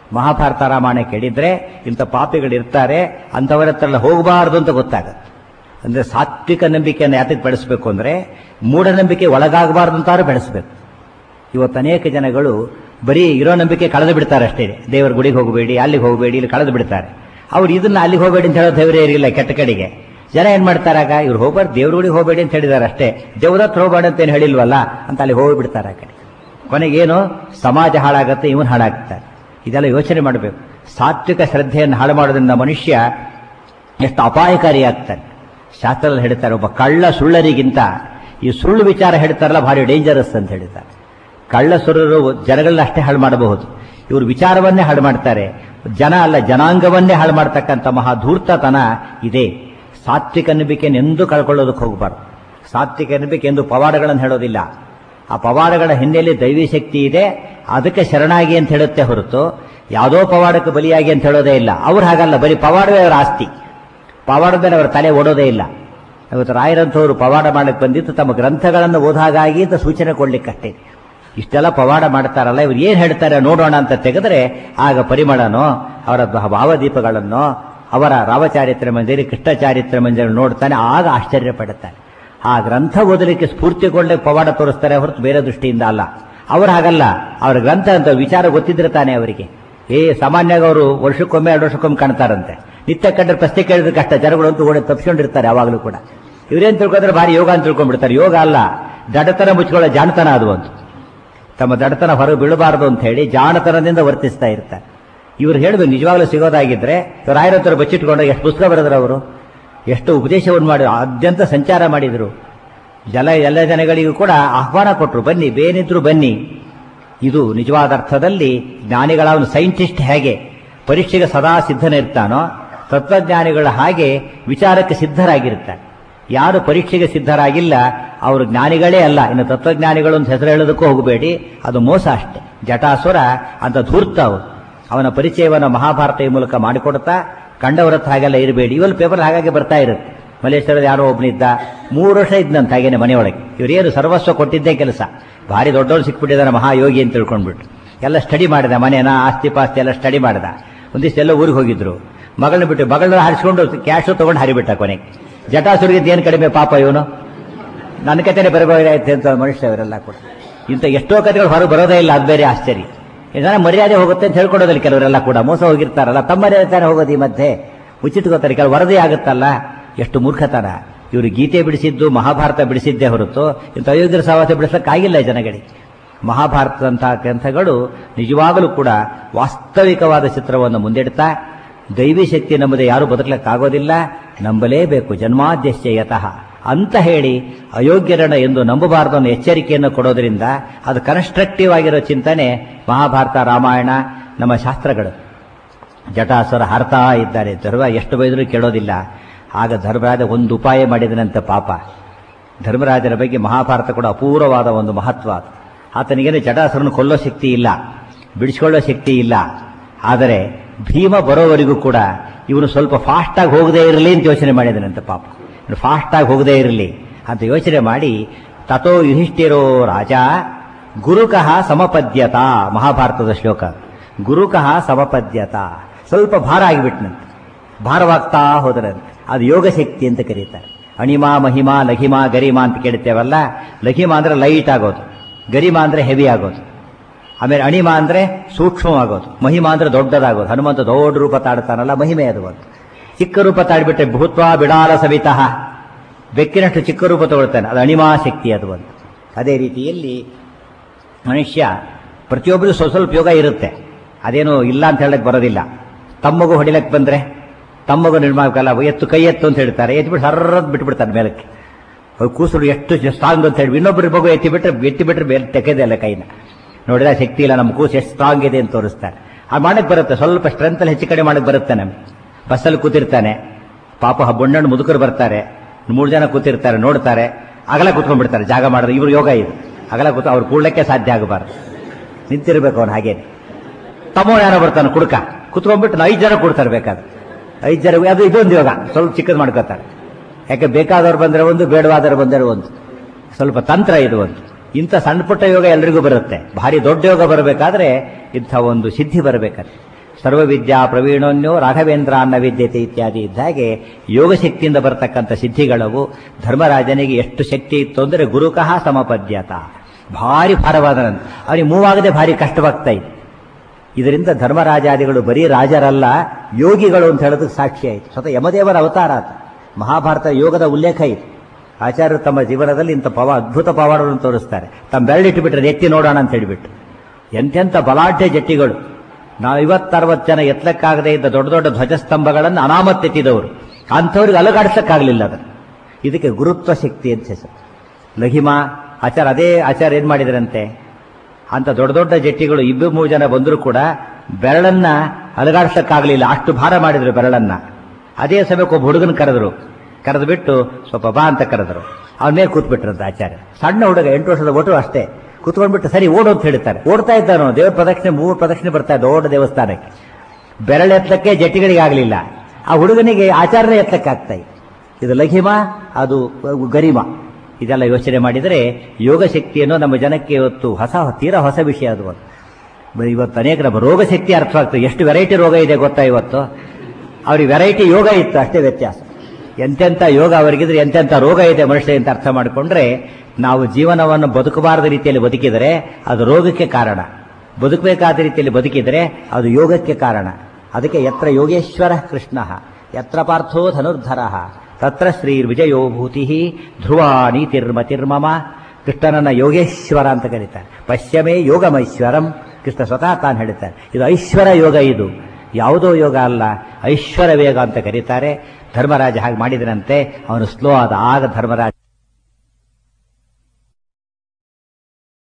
ಮಹಾಭಾರತ ರಾಮಾಯಣ ಕೇಳಿದ್ರೆ ಇಂಥ ಪಾಪಿಗಳಿರ್ತಾರೆ, ಅಂಥವರ ಹತ್ರ ಹೋಗಬಾರ್ದು ಅಂತ ಗೊತ್ತಾಗುತ್ತೆ. ಅಂದ್ರೆ ಸಾತ್ವಿಕ ನಂಬಿಕೆಯನ್ನು ಯಾತಕ್ಕೆ ಬೆಳೆಸಬೇಕು ಅಂದ್ರೆ ಮೂಢನಂಬಿಕೆ ಒಳಗಾಗಬಾರ್ದು ಅಂತಾರು ಬೆಳೆಸಬೇಕು. ಇವತ್ತು ಅನೇಕ ಜನಗಳು ಬರೀ ಇರೋ ನಂಬಿಕೆ ಕಳೆದು ಬಿಡ್ತಾರೆ ಅಷ್ಟೇ. ದೇವರ ಗುಡಿಗೆ ಹೋಗಬೇಡಿ, ಅಲ್ಲಿಗೆ ಹೋಗಬೇಡಿ, ಇಲ್ಲಿ ಕಳೆದು ಬಿಡ್ತಾರೆ. ಅವ್ರು ಇದನ್ನ ಅಲ್ಲಿಗೆ ಹೋಗಬೇಡಿ ಅಂತ ಹೇಳೋ ಧೈರ್ಯ ಇರಲಿಲ್ಲ ಕೆಟ್ಟ ಕಡೆಗೆ. ಜನ ಏನ್ ಮಾಡ್ತಾರಾಗ, ಇವ್ರು ಹೋಗ್ಬಾರ್ದು, ದೇವ್ರ ಗುಡಿಗೆ ಹೋಗಬೇಡಿ ಅಂತ ಹೇಳಿದಾರೆ ಅಷ್ಟೇ, ದೇವ್ರ ಹತ್ರ ಹೋಗಬೇಡ ಅಂತ ಏನು ಹೇಳಿಲ್ವಲ್ಲ ಅಂತ ಅಲ್ಲಿ ಹೋಗ್ಬಿಡ್ತಾರೆ. ಆ ಕಡೆ ಕೊನೆಗೇನು ಸಮಾಜ ಹಾಳಾಗತ್ತೆ, ಇವನು ಹಾಳಾಗ್ತಾರೆ. ಇದೆಲ್ಲ ಯೋಚನೆ ಮಾಡಬೇಕು. ಸಾತ್ವಿಕ ಶ್ರದ್ಧೆಯನ್ನು ಹಾಳು ಮಾಡೋದ್ರಿಂದ ಮನುಷ್ಯ ಎಷ್ಟು ಅಪಾಯಕಾರಿಯಾಗ್ತಾನೆ. ಶಾಸ್ತ್ರದಲ್ಲಿ ಹೇಳ್ತಾರೆ, ಒಬ್ಬ ಕಳ್ಳ ಸುಳ್ಳರಿಗಿಂತ ಈ ಸುಳ್ಳು ವಿಚಾರ ಹೇಳ್ತಾರಲ್ಲ ಭಾರಿ ಡೇಂಜರಸ್ ಅಂತ ಹೇಳ್ತಾರೆ. ಕಳ್ಳ ಸುಳ್ಳರು ಜನಗಳನ್ನ ಅಷ್ಟೇ ಹಾಳು ಮಾಡಬಹುದು, ಇವರು ವಿಚಾರವನ್ನೇ ಹಾಳು ಮಾಡ್ತಾರೆ. ಜನ ಅಲ್ಲ, ಜನಾಂಗವನ್ನೇ ಹಾಳು ಮಾಡ್ತಕ್ಕಂಥ ಮಹಾ ಧೂರ್ತತನ ಇದೆ. ಸಾತ್ವಿಕ ನಂಬಿಕೆಯನ್ನು ಎಂದೂ ಕಳ್ಕೊಳ್ಳೋದಕ್ಕೆ ಹೋಗಬಾರ್ದು. ಸಾತ್ವಿಕ ನಂಬಿಕೆ ಎಂದು ಪವಾಡಗಳನ್ನು ಹೇಳೋದಿಲ್ಲ. ಆ ಪವಾಡಗಳ ಹಿನ್ನೆಲೆ ದೈವಿ ಶಕ್ತಿ ಇದೆ, ಅದಕ್ಕೆ ಶರಣಾಗಿ ಅಂತ ಹೇಳುತ್ತೆ ಹೊರತು ಯಾವುದೋ ಪವಾಡಕ್ಕೆ ಬಲಿಯಾಗಿ ಅಂತ ಹೇಳೋದೇ ಇಲ್ಲ. ಅವ್ರು ಹಾಗಲ್ಲ, ಬರೀ ಪವಾಡವೇ ಅವರ ಆಸ್ತಿ. ಪವಾಡದ ಮೇಲೆ ಅವರ ತಲೆ ಓಡೋದೇ ಇಲ್ಲ. ಇವತ್ತು ರಾಯರಂಥವ್ರು ಪವಾಡ ಮಾಡಕ್ಕೆ ಬಂದಿತ್ತು ತಮ್ಮ ಗ್ರಂಥಗಳನ್ನು ಓದಾಗಾಗಿ ಅಂತ ಸೂಚನೆ ಕೊಡ್ಲಿಕ್ಕಷ್ಟೇ. ಇಷ್ಟೆಲ್ಲ ಪವಾಡ ಮಾಡ್ತಾರಲ್ಲ, ಇವ್ರು ಏನ್ ಹೇಳ್ತಾರೆ ನೋಡೋಣ ಅಂತ ತೆಗೆದ್ರೆ ಆಗ ಪರಿಮಳನೋ ಅವರ ಭಾವದೀಪಗಳನ್ನೋ ಅವರ ರಾಮಚಾರಿತ್ರ ಮಂದಿರ ಕೃಷ್ಣ ಚಾರಿತ್ರ ಮಂದಿರ ನೋಡ್ತಾನೆ, ಆಗ ಆಶ್ಚರ್ಯ ಪಡುತ್ತಾನೆ. ಆ ಗ್ರಂಥ ಓದಲಿಕ್ಕೆ ಸ್ಫೂರ್ತಿಗೊಂಡೆ ಪವಾಡ ತೋರಿಸ್ತಾರೆ ಹೊರತು ಬೇರೆ ದೃಷ್ಟಿಯಿಂದ ಅಲ್ಲ. ಅವ್ರು ಹಾಗಲ್ಲ, ಅವ್ರ ಗ್ರಂಥ ಅಂತ ವಿಚಾರ ಗೊತ್ತಿದ್ರೆ ತಾನೆ ಅವರಿಗೆ. ಸಾಮಾನ್ಯವಾಗಿ ಅವರು ವರ್ಷಕ್ಕೊಮ್ಮೆ 2 ವರ್ಷಕ್ಕೊಮ್ಮೆ ಕಾಣ್ತಾರಂತೆ. ನಿತ್ಯ ಕಂಡ್ರೆ ಪ್ರಶ್ನೆ ಕೇಳಿದ್ರೆ ಕಷ್ಟ, ಜನಗಳು ಅಂತೂ ಓಡಿ ತಪ್ಪಿಸ್ಕೊಂಡಿರ್ತಾರೆ ಯಾವಾಗಲೂ ಕೂಡ. ಇವ್ರೇನ್ ತಿಳ್ಕೊಂಡ್ರೆ ಭಾರಿ ಯೋಗ ಅಂತ ತಿಳ್ಕೊಂಡ್ಬಿಡ್ತಾರೆ. ಯೋಗ ಅಲ್ಲ, ದಡತನ ಮುಚ್ಕೊಳ್ಳೋ ಜಾಣತನ ಅದು ಒಂದು. ತಮ್ಮ ದಡತನ ಹೊರಗೆ ಬೀಳಬಾರದು ಅಂತ ಹೇಳಿ ಜಾಣತನದಿಂದ ವರ್ತಿಸ್ತಾ ಇರ್ತಾರೆ. ಇವ್ರು ಹೇಳ್ಬೇಕು ನಿಜವಾಗ್ಲೂ ಸಿಗೋದಾಗಿದ್ರೆ ರಾಯರತ್ತರ ಬಚ್ಚಿಟ್ಕೊಂಡಾಗ ಎಷ್ಟು ಪುಸ್ತಕ ಬರೆದ್ರು ಅವರು, ಎಷ್ಟು ಉಪದೇಶವನ್ನು ಮಾಡಿದ್ರು, ಆದ್ಯಂತ ಸಂಚಾರ ಮಾಡಿದ್ರು. ಎಲ್ಲ ಜನಗಳಿಗೂ ಕೂಡ ಆಹ್ವಾನ ಕೊಟ್ಟರು, ಬನ್ನಿ ಬೇನಿದ್ರು ಬನ್ನಿ. ಇದು ನಿಜವಾದ ಅರ್ಥದಲ್ಲಿ ಜ್ಞಾನಿಗಳ ಒಂದು ಸೈಂಟಿಸ್ಟ್ ಹೇಗೆ ಪರೀಕ್ಷೆಗೆ ಸದಾ ಸಿದ್ಧನಿರ್ತಾನೋ, ತತ್ವಜ್ಞಾನಿಗಳ ಹಾಗೆ ವಿಚಾರಕ್ಕೆ ಸಿದ್ಧರಾಗಿರ್ತಾರೆ. ಯಾರು ಪರೀಕ್ಷೆಗೆ ಸಿದ್ಧರಾಗಿಲ್ಲ ಅವರು ಜ್ಞಾನಿಗಳೇ ಅಲ್ಲ. ಇನ್ನು ತತ್ವಜ್ಞಾನಿಗಳು ಅಂತ ಹೆಸರು ಹೇಳೋದಕ್ಕೂ ಹೋಗಬೇಡಿ, ಅದು ಮೋಸ ಅಷ್ಟೇ. ಜಟಾಸುರ ಅಂತ ಧೂರ್ತ ಅವರು. ಅವನ ಪರಿಚಯವನ್ನು ಮಹಾಭಾರತ ಈ ಮೂಲಕ ಮಾಡಿಕೊಡ್ತಾ ಕಂಡವರತ್ರ ಹಾಗೆಲ್ಲ ಇರಬೇಡಿ. ಇವೆಲ್ಲ ಪೇಪರ್ ಹಾಗಾಗಿ ಬರ್ತಾ ಇರುತ್ತೆ. ಮಲೇಶ್ವರದ ಯಾರೋ ಒಬ್ಬನಿದ್ದ 3 ವರ್ಷ ಇದ್ದಂತ ಹಾಗೇನೆ ಮನೆಯೊಳಗೆ. ಇವರೇನು ಸರ್ವಸ್ವ ಕೊಟ್ಟಿದ್ದೇ ಕೆಲಸ, ಭಾರಿ ದೊಡ್ಡವರು ಸಿಕ್ಬಿಟ್ಟಿದ್ದಾನೆ ಮಹಾಯೋಗಿ ಅಂತ ತಿಳ್ಕೊಂಡ್ಬಿಟ್ಟು ಎಲ್ಲ ಸ್ಟಡಿ ಮಾಡಿದ, ಮನೇನ ಆಸ್ತಿ ಪಾಸ್ತಿ ಎಲ್ಲ ಸ್ಟಡಿ ಮಾಡಿದ. ಒಂದಿಷ್ಟು ಎಲ್ಲ ಊರಿಗೆ ಹೋಗಿದ್ರು, ಮಗಳನ್ನ ಬಿಟ್ಟು ಮಗಳನ್ನ ಹಾರಿಸ್ಕೊಂಡು ಕ್ಯಾಶು ತಗೊಂಡು ಹರಿಬಿಟ್ಟ. ಕೊನೆಗೆ ಜಟಾಸುರಿಗೆ ಏನು ಕಡಿಮೆ ಪಾಪ, ಇವನು ನನ್ನ ಕತೆನೆ ಬರಬಹುದಾಯ್ತು ಅಂತ ಮನುಷ್ಯ ಇವರೆಲ್ಲ ಕೂಡ. ಇಂಥ ಎಷ್ಟೋ ಕತೆಗಳು ಹೊರಗೆ ಬರೋದೇ ಇಲ್ಲ, ಅದು ಬೇರೆ ಆಶ್ಚರ್ಯ. ಜನ ಮರ್ಯಾದೆ ಹೋಗುತ್ತೆ ಅಂತ ಹೇಳ್ಕೊಡೋದಿಲ್ಲ ಕೆಲವರೆಲ್ಲ ಕೂಡ, ಮೋಸ ಹೋಗಿರ್ತಾರಲ್ಲ, ತಮ್ಮ ಮರ್ಯಾದೆ ತಾನೇ ಹೋಗೋದು. ಈ ಮಧ್ಯೆ ಮುಚ್ಚಿಟ್ಕೋತಾರೆ, ಕೆಲವು ವರದಿ ಆಗುತ್ತಲ್ಲ, ಎಷ್ಟು ಮೂರ್ಖತನ. ಇವರು ಗೀತೆ ಬಿಡಿಸಿದ್ದು ಮಹಾಭಾರತ ಬಿಡಿಸಿದ್ದೇ ಹೊರತು ಇಂಥ ಅಯೋಗ್ಯರ ಸಹವಾಸ ಬಿಡಿಸಕ್ಕಾಗಿಲ್ಲ ಜನಗಳಿಗೆ. ಮಹಾಭಾರತದಂತಹ ಗ್ರಂಥಗಳು ನಿಜವಾಗಲೂ ಕೂಡ ವಾಸ್ತವಿಕವಾದ ಚಿತ್ರವನ್ನು ಮುಂದಿಡ್ತಾ ದೈವಿ ಶಕ್ತಿ ನಂಬದೆ ಯಾರೂ ಬದುಕಲಿಕ್ಕಾಗೋದಿಲ್ಲ, ನಂಬಲೇಬೇಕು ಜನ್ಮಾದ್ಯಶ್ಯ ಯತಃ ಅಂತ ಹೇಳಿ ಅಯೋಗ್ಯರಣ ಎಂದು ನಂಬಬಾರದು ಅನ್ನೋ ಎಚ್ಚರಿಕೆಯನ್ನು ಕೊಡೋದ್ರಿಂದ ಅದು ಕನ್ಸ್ಟ್ರಕ್ಟಿವ್ ಆಗಿರೋ ಚಿಂತನೆ ಮಹಾಭಾರತ ರಾಮಾಯಣ ನಮ್ಮ ಶಾಸ್ತ್ರಗಳು. ಜಟಾಸುರ ಹಾರ್ತಾ ಇದ್ದಾರೆ, ಧರ್ಮ ಎಷ್ಟು ಬೈದರೂ ಕೇಳೋದಿಲ್ಲ. ಆಗ ಧರ್ಮರಾಜ ಒಂದು ಉಪಾಯ ಮಾಡಿದನಂತೆ ಪಾಪ. ಧರ್ಮರಾಜನ ಬಗ್ಗೆ ಮಹಾಭಾರತ ಕೂಡ ಅಪೂರ್ವವಾದ ಒಂದು ಮಹತ್ವ. ಆತನಿಗೇನು ಜಟಾಸುರನ್ನು ಕೊಲ್ಲೋ ಶಕ್ತಿ ಇಲ್ಲ, ಬಿಡಿಸ್ಕೊಳ್ಳೋ ಶಕ್ತಿ ಇಲ್ಲ. ಆದರೆ ಭೀಮ ಬರೋವರೆಗೂ ಕೂಡ ಇವನು ಸ್ವಲ್ಪ ಫಾಸ್ಟಾಗಿ ಹೋಗದೇ ಇರಲಿ ಅಂತ ಯೋಚನೆ ಮಾಡಿದನಂತೆ ಪಾಪ. ಫಾಸ್ಟಾಗಿ ಹೋಗದೇ ಇರಲಿ ಅಂತ ಯೋಚನೆ ಮಾಡಿ ತಥೋ ಯುಧಿಷ್ಠಿರೋ ರಾಜ ಗುರುಕಃ ಸಮಪದ್ಯತ, ಮಹಾಭಾರತದ ಶ್ಲೋಕ. ಗುರುಕಃ ಸಮಪದ್ಯತ, ಸ್ವಲ್ಪ ಭಾರ ಆಗಿಬಿಟ್ನಂತೆ, ಭಾರವಾಗ್ತಾ ಹೋದರಂತೆ. ಅದು ಯೋಗ ಶಕ್ತಿ ಅಂತ ಕರೀತಾರೆ. ಅಣಿಮಾ ಮಹಿಮಾ ಲಘಿಮಾ ಗರಿಮಾ ಅಂತ ಕೇಳ್ತೇವಲ್ಲ, ಲಘಿಮಾ ಅಂದ್ರೆ ಲೈಟ್ ಆಗೋದು, ಗರಿಮಾ ಅಂದ್ರೆ ಹೆವಿ ಆಗೋದು, ಆಮೇಲೆ ಅಣಿಮಾ ಅಂದ್ರೆ ಸೂಕ್ಷ್ಮವಾಗೋದು, ಮಹಿಮಾ ಅಂದ್ರೆ ದೊಡ್ಡದಾಗೋದು. ಹನುಮಂತ ದೊಡ್ಡ ರೂಪ ತಾಡ್ತಾನಲ್ಲ, ಮಹಿಮೆ ಅದು ಒಂದು. ಚಿಕ್ಕ ರೂಪ ತಾಡ್ಬಿಟ್ರೆ ಭೂತ್ವಾ ಬಿಡಾಲ ಸವಿತಃ, ಬೆಕ್ಕಿನಷ್ಟು ಚಿಕ್ಕ ರೂಪ ತಗೊಳ್ತಾನೆ, ಅದು ಅಣಿಮಾ ಶಕ್ತಿ ಅದು ಒಂದು. ಅದೇ ರೀತಿಯಲ್ಲಿ ಮನುಷ್ಯ ಪ್ರತಿಯೊಬ್ಬರು ಸ್ವಲ್ಪ ಯೋಗ ಇರುತ್ತೆ, ಅದೇನು ಇಲ್ಲ ಅಂತ ಹೇಳಕ್ ಬರೋದಿಲ್ಲ. ತಮ್ಮಗೂ ಹೊಡಿಲಕ್ಕೆ ಬಂದ್ರೆ ತಮ್ಮಗೂ ನಿರ್ಮಾಕಲ್ಲ, ಕೈ ಎತ್ತು ಅಂತ ಹೇಳ್ತಾರೆ, ಎತ್ತಿಬಿಟ್ಟು ಸರ್ರದ್ ಬಿಟ್ಬಿಡ್ತಾರೆ ಮೇಲಕ್ಕೆ. ಕೂಸರು ಎಷ್ಟು ಸ್ಟ್ರಾಂಗ್ ಅಂತ ಹೇಳಿ ಇನ್ನೊಬ್ಬರ ಮಗು ಎತ್ತಿಬಿಟ್ರೆ ಮೇಲೆ ತೆಗೆದೇ ಇಲ್ಲ ಕೈನ. ನೋಡಿದ ಶಕ್ತಿ ಇಲ್ಲ, ನಮ್ಮ ಕೂಸು ಎಷ್ಟು ಸ್ಟ್ರಾಂಗ್ ಇದೆ ಅಂತ ತೋರಿಸ್ತಾರೆ. ಆ ಮಾಡಕ್ ಬರುತ್ತೆ, ಸ್ವಲ್ಪ ಸ್ಟ್ರೆಂತ್ ಅಲ್ಲಿ ಹೆಚ್ಚು ಕಡೆ ಮಾಡಕ್ ಬರುತ್ತೆ. ನಮ್ಗೆ ಬಸ್ಸಲ್ಲಿ ಕೂತಿರ್ತಾನೆ ಪಾಪ, ಬಣ್ಣಣ್ಣು ಮುದುಕರು ಬರ್ತಾರೆ, 3 ಜನ ಕೂತಿರ್ತಾರೆ, ನೋಡ್ತಾರೆ, ಅಗಲ ಕೂತ್ಕೊಂಡ್ಬಿಡ್ತಾರೆ. ಜಾಗ ಮಾಡಿದ್ರೆ ಇವ್ರು ಯೋಗ ಇದು, ಅಗಲ ಕೂತು ಅವ್ರು ಕೂಡ್ಲಕ್ಕೆ ಸಾಧ್ಯ ಆಗಬಾರ್ದು, ನಿಂತಿರ್ಬೇಕು ಅವನು. ಹಾಗೇನೆ ತಮ್ಮೋ ಯಾರೋ ಬರ್ತಾನೆ ಕುಡ್ಕ, ಕುತ್ಕೊಂಡ್ಬಿಟ್ಟು 5 ಜನ ಕೂಡ್ತಾರೆ, ಬೇಕಾದ್ರೆ 5 ಜನ. ಅದು ಇದೊಂದು ಯೋಗ, ಸ್ವಲ್ಪ ಚಿಕ್ಕದು ಮಾಡ್ಕೋತಾರೆ. ಯಾಕೆ ಬೇಕಾದವ್ರು ಬಂದರೆ ಒಂದು, ಬೇಡವಾದವ್ರು ಬಂದರೆ ಒಂದು, ಸ್ವಲ್ಪ ತಂತ್ರ ಇದು ಒಂದು. ಇಂಥ ಸಣ್ಣ ಪುಟ್ಟ ಯೋಗ ಎಲ್ರಿಗೂ ಬರುತ್ತೆ. ಭಾರಿ ದೊಡ್ಡ ಯೋಗ ಬರಬೇಕಾದ್ರೆ ಇಂಥ ಒಂದು ಸಿದ್ಧಿ ಬರಬೇಕಾದ್ರೆ ಸರ್ವವಿದ್ಯಾ ಪ್ರವೀಣೋನ್ಯೋ ರಾಘವೇಂದ್ರ ಅನ್ನ ವಿದ್ಯತೆ ಇತ್ಯಾದಿ ಇದ್ದ ಹಾಗೆ ಯೋಗ ಶಕ್ತಿಯಿಂದ ಬರತಕ್ಕಂಥ ಸಿದ್ಧಿಗಳವು. ಧರ್ಮರಾಜನಿಗೆ ಎಷ್ಟು ಶಕ್ತಿ ಇತ್ತು ಅಂದರೆ ಗುರುಕಃ ಸಮಪದ್ಯತ, ಭಾರಿ ಭಾರವಾದ ಅವನಿಗೆ ಮೂವಾಗದೆ ಭಾರಿ ಕಷ್ಟವಾಗ್ತಾ ಇತ್ತು. ಇದರಿಂದ ಧರ್ಮರಾಜಾದಿಗಳು ಬರೀ ರಾಜರಲ್ಲ, ಯೋಗಿಗಳು ಅಂತ ಹೇಳೋದಕ್ಕೆ ಸಾಕ್ಷಿ ಆಯಿತು. ಸ್ವತಃ ಯಮದೇವರ ಅವತಾರ ಆತ. ಮಹಾಭಾರತ ಯೋಗದ ಉಲ್ಲೇಖ ಇತ್ತು. ಆಚಾರ್ಯರು ತಮ್ಮ ಜೀವನದಲ್ಲಿ ಇಂಥ ಅದ್ಭುತ ಪವಾಡಗಳನ್ನು ತೋರಿಸ್ತಾರೆ. ತಮ್ಮ ಬೆರಳಿಟ್ಟುಬಿಟ್ರೆ ಎತ್ತಿ ನೋಡೋಣ ಅಂತ ಹೇಳಿಬಿಟ್ಟು. ಎಂತೆಂಥ ಬಲಾಢ್ಯ ಜಟ್ಟಿಗಳು. ನಾವು 50-60 ಜನ ಎತ್ತಲಕ್ಕಾಗದೇ ಇದ್ದ ದೊಡ್ಡ ದೊಡ್ಡ ಧ್ವಜಸ್ತಂಭಗಳನ್ನು ಅನಾಮತ್ತೆತ್ತಿದವರು, ಅಂಥವ್ರಿಗೆ ಅಲುಗಾಡಿಸಕ್ಕಾಗಲಿಲ್ಲ ಅದನ್ನು. ಇದಕ್ಕೆ ಗುರುತ್ವ ಶಕ್ತಿ ಅಂತ ಹೆಸರು. ಲಘಿಮಾ ಅದೇ ಆಚಾರ ಏನ್ ಮಾಡಿದ್ರಂತೆ, ಅಂತ ದೊಡ್ಡ ದೊಡ್ಡ ಜಟ್ಟಿಗಳು 2-3 ಜನ ಬಂದರೂ ಕೂಡ ಬೆರಳನ್ನ ಅಲುಗಾಡಿಸಕ್ಕಾಗಲಿಲ್ಲ, ಅಷ್ಟು ಭಾರ ಮಾಡಿದ್ರು ಬೆರಳನ್ನ. ಅದೇ ಸಮಯಕ್ಕೆ ಒಬ್ಬ ಹುಡುಗನ ಕರೆದು ಬಿಟ್ಟು ಸ್ವಲ್ಪ ಬಾ ಅಂತ ಕರೆದ್ರು. ಅವನ ಮೇಲೆ ಕೂತ್ಬಿಟ್ರಂತ ಆಚಾರ್ಯ. ಸಣ್ಣ ಹುಡುಗ 8 ವರ್ಷದ ಒಟ್ಟು ಅಷ್ಟೇ ಕೂತ್ಕೊಂಡ್ಬಿಟ್ಟು ಸರಿ ಓಡು ಅಂತ ಹೇಳ್ತಾರೆ. ಓಡ್ತಾ ಇದ್ದಾನೋ, ದೇವ್ರ ಪ್ರದಕ್ಷಿಣೆ 3 ಪ್ರದಕ್ಷಿಣೆ ಬರ್ತಾ ಇದ್ದ ದೊಡ್ಡ ದೇವಸ್ಥಾನಕ್ಕೆ. ಬೆರಳೆತ್ತಕ್ಕೆ ಜಟ್ಟಿಗಳಿಗೆ ಆಗಲಿಲ್ಲ, ಆ ಹುಡುಗನಿಗೆ ಆಚಾರನೇ ಎತ್ತಕ್ಕಾಗ್ತಾ ಇತ್ತು. ಇದು ಲಘಿಮ, ಅದು ಗರಿಮ. ಇದೆಲ್ಲ ಯೋಚನೆ ಮಾಡಿದರೆ ಯೋಗ ಶಕ್ತಿಯನ್ನು ನಮ್ಮ ಜನಕ್ಕೆ ಇವತ್ತು ತೀರಾ ಹೊಸ ವಿಷಯ ಅದು. ಇವತ್ತು ಅನೇಕ ರೋಗ ಶಕ್ತಿ ಅರ್ಥವಾಗ್ತದೆ. ಎಷ್ಟು ವೆರೈಟಿ ರೋಗ ಇದೆ ಗೊತ್ತಾ ಇವತ್ತು. ಅವ್ರಿಗೆ ವೆರೈಟಿ ಯೋಗ ಇತ್ತು, ಅಷ್ಟೇ ವ್ಯತ್ಯಾಸ. ಎಂತೆಂಥ ಯೋಗ ಅವರಿಗಿದ್ರೆ ಎಂತೆಂಥ ರೋಗ ಇದೆ ಮನುಷ್ಯ ಅಂತ ಅರ್ಥ ಮಾಡಿಕೊಂಡ್ರೆ, ನಾವು ಜೀವನವನ್ನು ಬದುಕಬಾರದ ರೀತಿಯಲ್ಲಿ ಬದುಕಿದರೆ ಅದು ರೋಗಕ್ಕೆ ಕಾರಣ, ಬದುಕಬೇಕಾದ ರೀತಿಯಲ್ಲಿ ಬದುಕಿದರೆ ಅದು ಯೋಗಕ್ಕೆ ಕಾರಣ. ಅದಕ್ಕೆ ಯತ್ರ ಯೋಗೇಶ್ವರ ಕೃಷ್ಣ ಯತ್ರ ಪಾರ್ಥೋ ಧನುರ್ಧರ ತತ್ರ ಶ್ರೀ ವಿಜಯೋಭೂತಿ ಧ್ರುವ ನೀತಿರ್ಮತಿರ್ಮಮ. ಕೃಷ್ಣನನ್ನ ಯೋಗೇಶ್ವರ ಅಂತ ಕರೀತಾರೆ. ಪಶ್ಯಮೇ ಯೋಗಮೈಶ್ವರಂ. ಕೃಷ್ಣ ಸ್ವತಃ ತಾನು ಹೇಳ್ತಾರೆ, ಇದು ಐಶ್ವರ ಯೋಗ, ಇದು ಯಾವುದೋ ಯೋಗ ಅಲ್ಲ, ಐಶ್ವರ ವೇಗ ಅಂತ ಕರೀತಾರೆ. ಧರ್ಮರಾಜ ಹಾಗೆ ಮಾಡಿದನಂತೆ. ಅವನು ಸ್ಲೋ ಆದ. ಆಗ ಧರ್ಮರಾಜ